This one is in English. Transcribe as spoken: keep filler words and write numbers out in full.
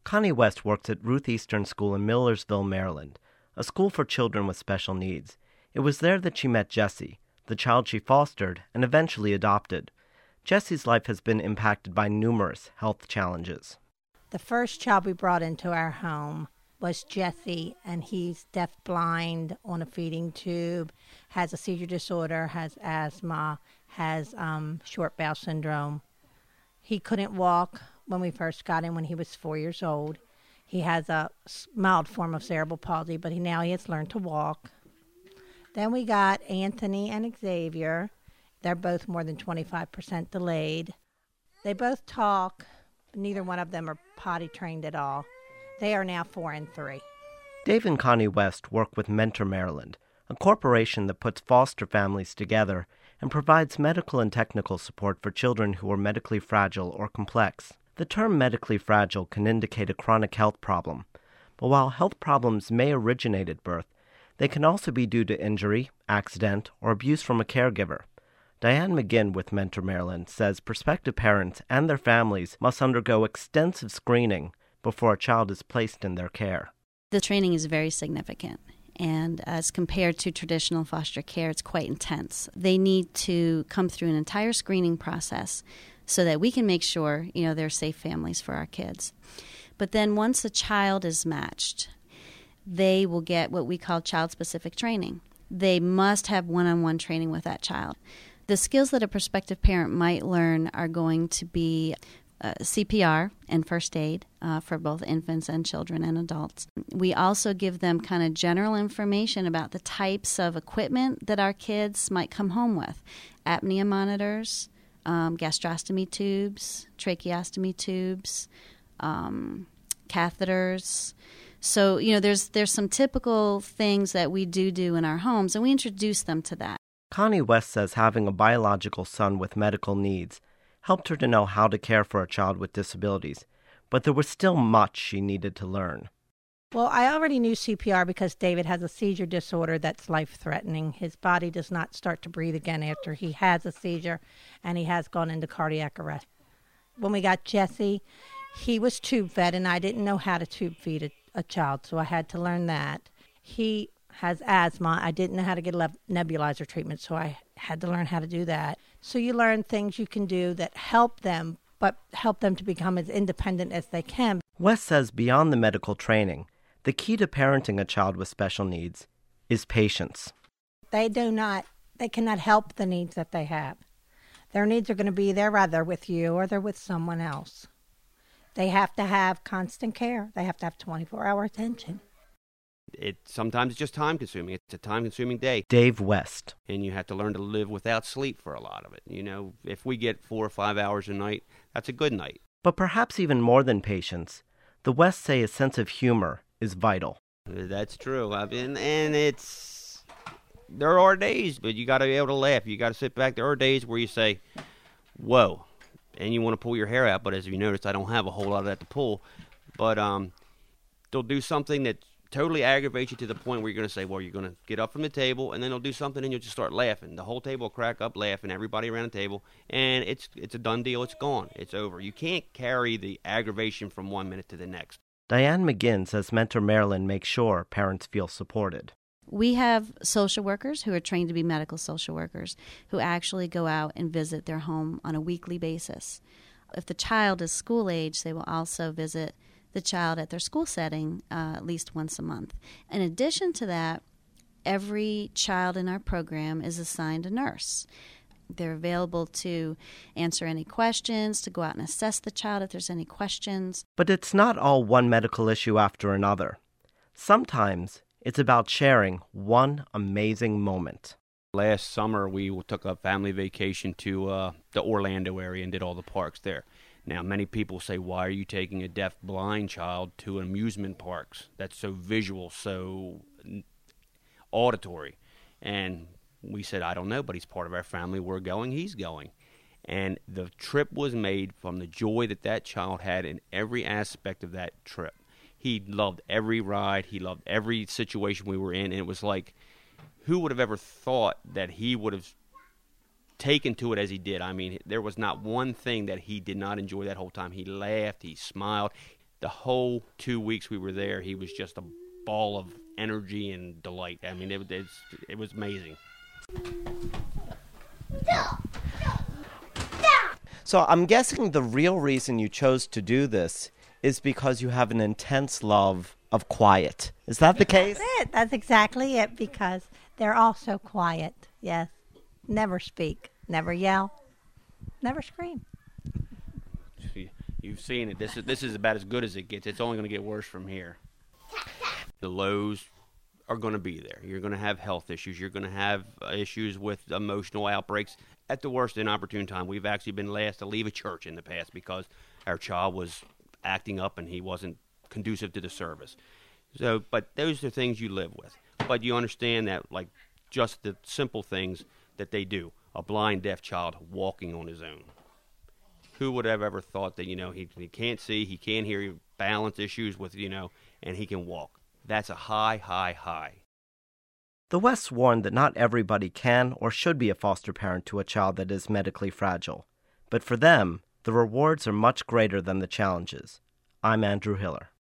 Connie West works at Ruth Eastern School in Millersville, Maryland, a school for children with special needs. It was there that she met Jessie, the child she fostered and eventually adopted. Jessie's life has been impacted by numerous health challenges. The first child we brought into our home was Jessie, and he's deaf-blind, on a feeding tube, has a seizure disorder, has asthma, has um, short bowel syndrome. He couldn't walk when we first got him when he was four years old. He has a mild form of cerebral palsy, but he now he has learned to walk. Then we got Anthony and Xavier. They're both more than twenty-five percent delayed. They both talk, but neither one of them are potty trained at all. They are now four and three. Dave and Connie West work with Mentor Maryland, a corporation that puts foster families together and provides medical and technical support for children who are medically fragile or complex. The term medically fragile can indicate a chronic health problem, but while health problems may originate at birth, they can also be due to injury, accident, or abuse from a caregiver. Diane McGinn with Mentor Maryland says prospective parents and their families must undergo extensive screening before a child is placed in their care. The training is very significant, and as compared to traditional foster care, it's quite intense. They need to come through an entire screening process so that we can make sure, you know, they're safe families for our kids. But then once a child is matched, they will get what we call child-specific training. They must have one-on-one training with that child. The skills that a prospective parent might learn are going to be uh, C P R and first aid uh, for both infants and children and adults. We also give them kind of general information about the types of equipment that our kids might come home with. Apnea monitors, um, gastrostomy tubes, tracheostomy tubes, um, catheters. So, you know, there's there's some typical things that we do do in our homes, and we introduce them to that. Connie West says having a biological son with medical needs helped her to know how to care for a child with disabilities, but there was still much she needed to learn. Well, I already knew C P R because David has a seizure disorder that's life-threatening. His body does not start to breathe again after he has a seizure, and he has gone into cardiac arrest. When we got Jessie, he was tube-fed, and I didn't know how to tube-feed a, a child, so I had to learn that. He has asthma. I didn't know how to get a nebulizer treatment, so I had to learn how to do that. So you learn things you can do that help them, but help them to become as independent as they can. West says beyond the medical training, the key to parenting a child with special needs is patience. They do not, they cannot help the needs that they have. Their needs are going to be there either with you or they're with someone else. They have to have constant care. They have to have twenty-four hour attention. It sometimes it's just time consuming. It's a time consuming day. Dave West. And you have to learn to live without sleep for a lot of it. You know, if we get four or five hours a night, that's a good night. But perhaps even more than patience, the Wests say a sense of humor is vital. That's true. I mean, and it's, there are days, but you got to be able to laugh. You got to sit back. There are days where you say, whoa, and you want to pull your hair out. But as you noticed, I don't have a whole lot of that to pull. But um, they'll do something that totally aggravates you to the point where you're going to say, well, you're going to get up from the table, and then they'll do something, and you'll just start laughing. The whole table will crack up laughing, everybody around the table, and it's it's a done deal. It's gone. It's over. You can't carry the aggravation from one minute to the next. Diane McGinn says Mentor Maryland makes sure parents feel supported. We have social workers who are trained to be medical social workers who actually go out and visit their home on a weekly basis. If the child is school age, they will also visit the child at their school setting uh, at least once a month. In addition to that, every child in our program is assigned a nurse. They're available to answer any questions, to go out and assess the child if there's any questions. But it's not all one medical issue after another. Sometimes it's about sharing one amazing moment. Last summer, we took a family vacation to uh, the Orlando area and did all the parks there. Now, many people say, why are you taking a deaf-blind child to amusement parks? That's so visual, so auditory. And we said, I don't know, but he's part of our family. We're going, he's going. And the trip was made from the joy that that child had in every aspect of that trip. He loved every ride. He loved every situation we were in. And it was like, who would have ever thought that he would have taken to it as he did? I mean, there was not one thing that he did not enjoy that whole time. He laughed, he smiled. the whole two weeks we were there, he was just a ball of energy and delight. I mean, it, it's, it was amazing. So I'm guessing the real reason you chose to do this is because you have an intense love of quiet. Is that the case? That's it. That's exactly it, because they're all so quiet. Yes. Never speak. Never yell. Never scream. You've seen it. This is this is about as good as it gets. It's only going to get worse from here. The lows are going to be there. You're going to have health issues. You're going to have uh, issues with emotional outbreaks. At the worst inopportune time, we've actually been last to leave a church in the past because our child was acting up and he wasn't conducive to the service. So, but those are things you live with. But you understand that, like, just the simple things that they do. A blind, deaf child walking on his own. Who would have ever thought that, you know, he, he can't see, he can't hear, balance issues with, you know, and he can walk. That's a high, high, high. The Wests warned that not everybody can or should be a foster parent to a child that is medically fragile. But for them, the rewards are much greater than the challenges. I'm Andrew Hiller.